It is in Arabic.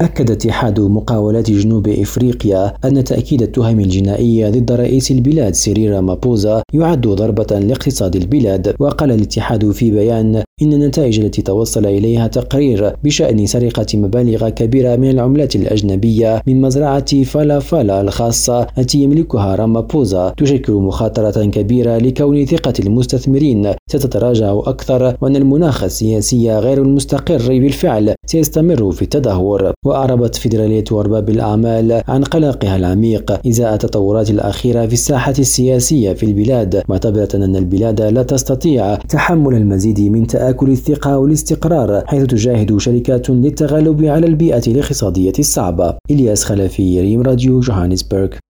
أكد اتحاد مقاولات جنوب إفريقيا أن تأكيد التهم الجنائية ضد رئيس البلاد سيريل رامابوزا يعد ضربة لاقتصاد البلاد. وقال الاتحاد في بيان إن النتائج التي توصل إليها تقرير بشأن سرقة مبالغ كبيرة من العملات الأجنبية من مزرعة فالا فالا الخاصة التي يملكها رامابوزا تشكل مخاطرة كبيرة لكون ثقة المستثمرين ستتراجع أكثر، وأن المناخ السياسي غير المستقر بالفعل سيستمر في التدهور. وأعربت فيدرالية أرباب الأعمال عن قلقها العميق إزاء التطورات الأخيرة في الساحة السياسية في البلاد، معتبرة أن البلاد لا تستطيع تحمل المزيد من تآكل الثقة والاستقرار، حيث تجاهد شركات للتغلب على البيئة الاقتصادية الصعبة. إلياس خلفي، ريم راديو، جوهانسبرغ.